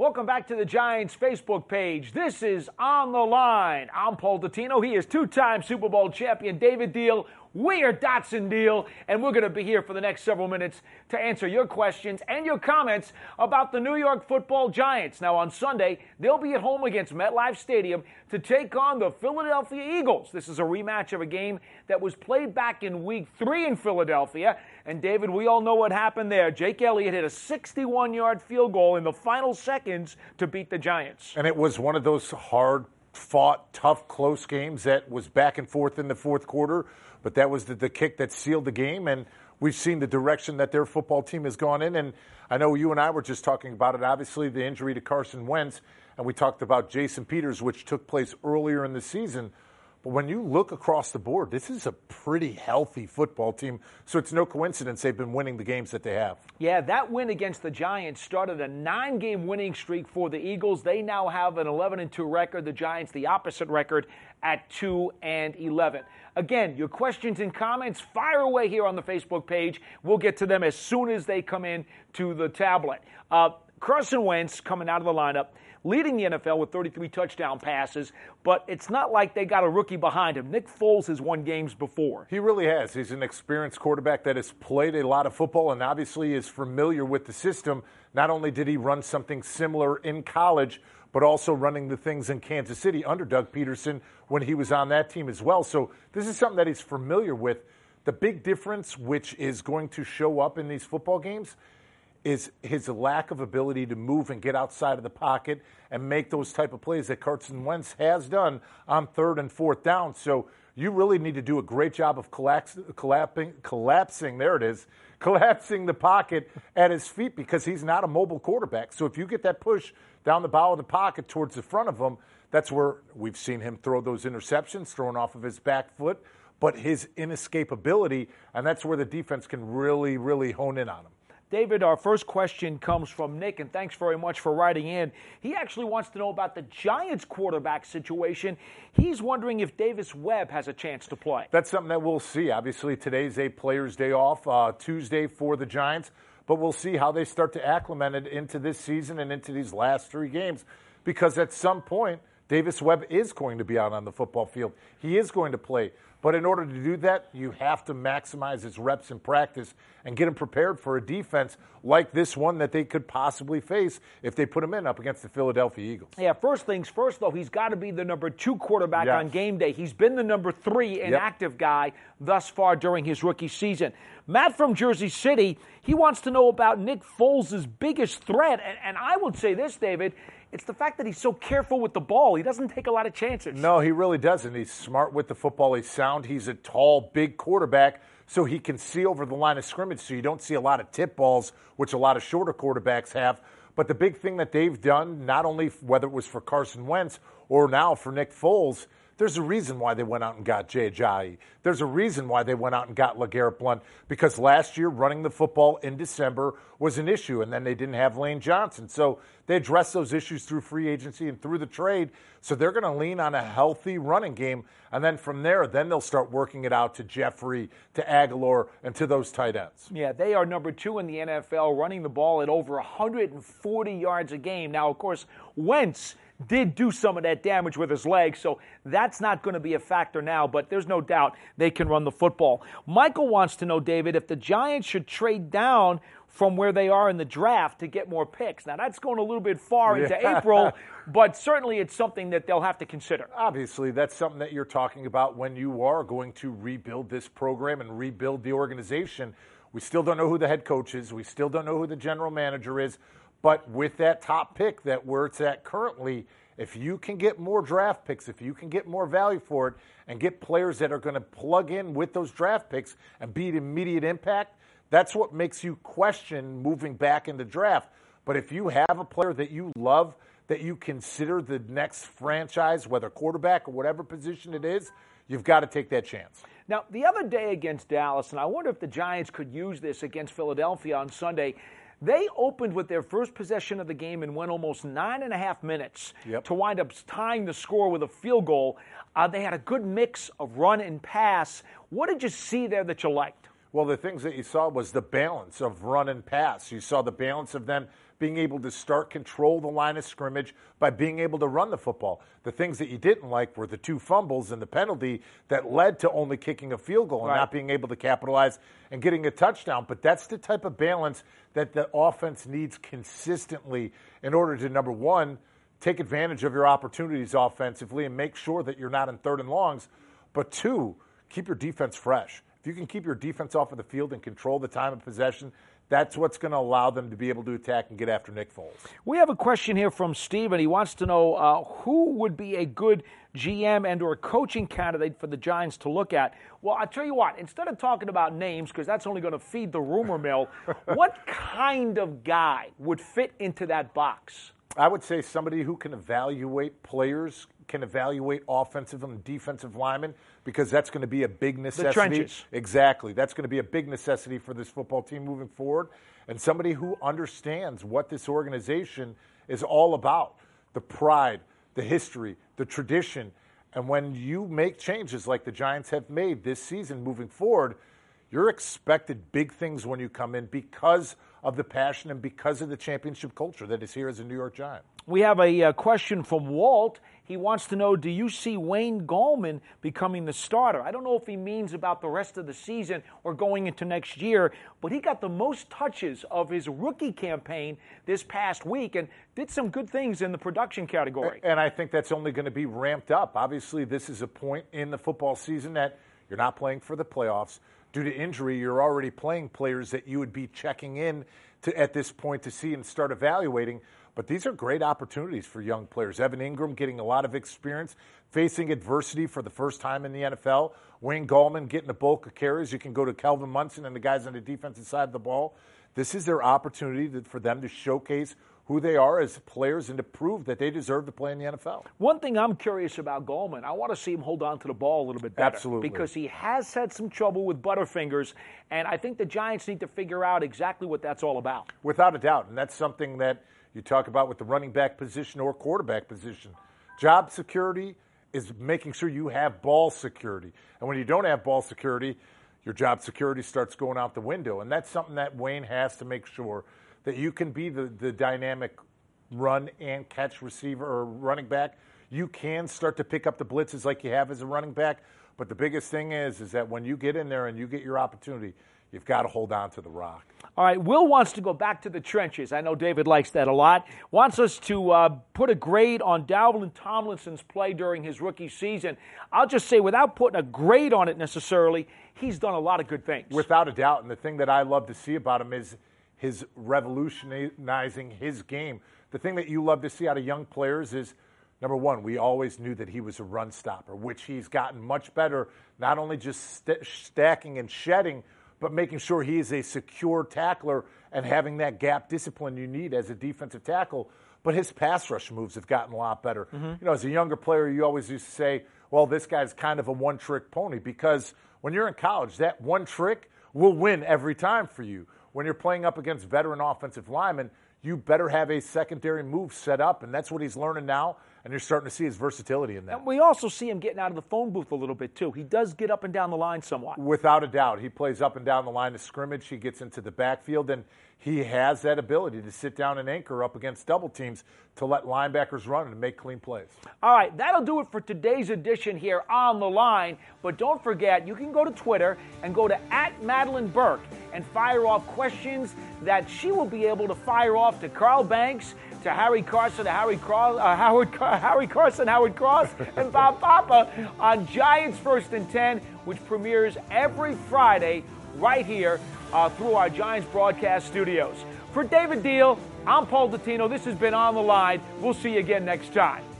Welcome back to the Giants Facebook page. This is On the Line. I'm Paul Dottino. He is two-time Super Bowl champion David Diehl. We are Dotson Diehl, and we're going to be here for the next several minutes to answer your questions and your comments about the New York Football Giants. Now, on Sunday, they'll be at home against MetLife Stadium to take on the Philadelphia Eagles. This is a rematch of a game that was played back in Week 3 in Philadelphia. And, David, we all know what happened there. Jake Elliott hit a 61-yard field goal in the final seconds to beat the Giants. And it was one of those hard-fought, tough, close games that was back and forth in the fourth quarter. But that was the kick that sealed the game, and we've seen the direction that their football team has gone in. And I know you and I were just talking about it, obviously, the injury to Carson Wentz, and we talked about Jason Peters, which took place earlier in the season. But when you look across the board, this is a pretty healthy football team, so it's no coincidence they've been winning the games that they have. Yeah, that win against the Giants started a 9-game winning streak for the Eagles. They now have an 11-2 record. The Giants, the opposite record, at 2-11. Again, your questions and comments, fire away here on the Facebook page. We'll get to them as soon as they come in to the tablet. Carson Wentz coming out of the lineup, leading the NFL with 33 touchdown passes, but it's not like they got a rookie behind him. Nick Foles has won games before. He really has. He's an experienced quarterback that has played a lot of football and obviously is familiar with the system. Not only did he run something similar in college, but also running the things in Kansas City under Doug Peterson when he was on that team as well. So this is something that he's familiar with. The big difference, which is going to show up in these football games, is his lack of ability to move and get outside of the pocket and make those type of plays that Carson Wentz has done on third and fourth down. So you really need to do a great job of collapsing the pocket at his feet because he's not a mobile quarterback. So if you get that push down the bow of the pocket towards the front of him, that's where we've seen him throw those interceptions thrown off of his back foot, but his inescapability, and that's where the defense can really, really hone in on him. David, our first question comes from Nick, and thanks very much for writing in. He actually wants to know about the Giants quarterback situation. He's wondering if Davis Webb has a chance to play. That's something that we'll see. Obviously, today's a player's day off, Tuesday for the Giants, but we'll see how they start to acclimate it into this season and into these last 3 games, because at some point, Davis Webb is going to be out on the football field. He is going to play. But in order to do that, you have to maximize his reps in practice and get him prepared for a defense like this one that they could possibly face if they put him in up against the Philadelphia Eagles. Yeah, first things first, though, he's got to be the number 2 quarterback on game day. He's been the number 3 inactive guy thus far during his rookie season. Matt from Jersey City, he wants to know about Nick Foles' biggest threat. And I would say this, David, it's the fact that he's so careful with the ball. He doesn't take a lot of chances. No, he really doesn't. He's smart with the football. He's sound. He's a tall, big quarterback, so he can see over the line of scrimmage, so you don't see a lot of tip balls, which a lot of shorter quarterbacks have. But the big thing that they've done, not only whether it was for Carson Wentz or now for Nick Foles, there's a reason why they went out and got Jay Ajayi. There's a reason why they went out and got LeGarrette Blount, because last year running the football in December was an issue, and then they didn't have Lane Johnson. So they addressed those issues through free agency and through the trade. So they're going to lean on a healthy running game, and then from there, then they'll start working it out to Jeffrey, to Aguilar, and to those tight ends. Yeah, they are number 2 in the NFL, running the ball at over 140 yards a game. Now, of course, Wentz did do some of that damage with his legs, so that's not going to be a factor now, but there's no doubt they can run the football. Michael wants to know, David, if the Giants should trade down from where they are in the draft to get more picks. Now, that's going a little bit far into April, but certainly it's something that they'll have to consider. Obviously, that's something that you're talking about when you are going to rebuild this program and rebuild the organization. We still don't know who the head coach is. We still don't know who the general manager is. But with that top pick, that where it's at currently, if you can get more draft picks, if you can get more value for it and get players that are going to plug in with those draft picks and be an immediate impact, that's what makes you question moving back in the draft. But if you have a player that you love, that you consider the next franchise, whether quarterback or whatever position it is, you've got to take that chance. Now, the other day against Dallas, and I wonder if the Giants could use this against Philadelphia on Sunday, they opened with their first possession of the game and went almost 9.5 minutes to wind up tying the score with a field goal. They had a good mix of run and pass. What did you see there that you liked? Well, the things that you saw was the balance of run and pass. You saw the balance of them being able to start control the line of scrimmage by being able to run the football. The things that you didn't like were the 2 fumbles and the penalty that led to only kicking a field goal and right. not being able to capitalize and getting a touchdown. But that's the type of balance that the offense needs consistently in order to, number one, take advantage of your opportunities offensively and make sure that you're not in 3rd and longs, but 2, keep your defense fresh. If you can keep your defense off of the field and control the time of possession, that's what's going to allow them to be able to attack and get after Nick Foles. We have a question here from Steven. He wants to know who would be a good GM and or coaching candidate for the Giants to look at. Well, I'll tell you what, instead of talking about names, because that's only going to feed the rumor mill, what kind of guy would fit into that box? I would say somebody who can evaluate players, can evaluate offensive and defensive linemen, because that's going to be a big necessity. The trenches. Exactly. That's going to be a big necessity for this football team moving forward. And somebody who understands what this organization is all about, the pride, the history, the tradition. And when you make changes like the Giants have made this season moving forward, you're expected big things when you come in because of the passion and because of the championship culture that is here as a New York Giant. We have a question from Walt. He wants to know, do you see Wayne Gallman becoming the starter? I don't know if he means about the rest of the season or going into next year, but he got the most touches of his rookie campaign this past week and did some good things in the production category. And I think that's only going to be ramped up. Obviously, this is a point in the football season that you're not playing for the playoffs. Due to injury, you're already playing players that you would be checking in to at this point to see and start evaluating. But these are great opportunities for young players. Evan Ingram getting a lot of experience, facing adversity for the first time in the NFL. Wayne Gallman getting a bulk of carries. You can go to Kelvin Munson and the guys on the defensive side of the ball. This is their opportunity for them to showcase who they are as players and to prove that they deserve to play in the NFL. One thing I'm curious about Gallman, I want to see him hold on to the ball a little bit better. Absolutely. Because he has had some trouble with Butterfingers, and I think the Giants need to figure out exactly what that's all about. Without a doubt, and that's something that you talk about with the running back position or quarterback position. Job security is making sure you have ball security. And when you don't have ball security, your job security starts going out the window. And that's something that Wayne has to make sure that you can be the dynamic run and catch receiver or running back. You can start to pick up the blitzes like you have as a running back. But the biggest thing is that when you get in there and you get your opportunity, you've got to hold on to the rock. All right, Will wants to go back to the trenches. I know David likes that a lot. Wants us to put a grade on Dalvin Tomlinson's play during his rookie season. I'll just say, without putting a grade on it necessarily, he's done a lot of good things. Without a doubt. And the thing that I love to see about him is his revolutionizing his game. The thing that you love to see out of young players is, number one, we always knew that he was a run stopper, which he's gotten much better, not only just stacking and shedding, but making sure he is a secure tackler and having that gap discipline you need as a defensive tackle. But his pass rush moves have gotten a lot better. Mm-hmm. You know, as a younger player, you always used to say, well, this guy's kind of a one-trick pony, because when you're in college, that one trick will win every time for you. When you're playing up against veteran offensive linemen, you better have a secondary move set up, and that's what he's learning now, and you're starting to see his versatility in that. And we also see him getting out of the phone booth a little bit, too. He does get up and down the line somewhat. Without a doubt. He plays up and down the line of scrimmage. He gets into the backfield, and he has that ability to sit down and anchor up against double teams to let linebackers run and make clean plays. All right, that'll do it for today's edition here on The Line. But don't forget, you can go to Twitter and go to @MadelineBurke and fire off questions that she will be able to fire off to Carl Banks, to Harry Carson, Howard Cross, and Bob Papa on Giants First and 10, which premieres every Friday right here through our Giants broadcast studios. For David Deal, I'm Paul Dottino. This has been On the Line. We'll see you again next time.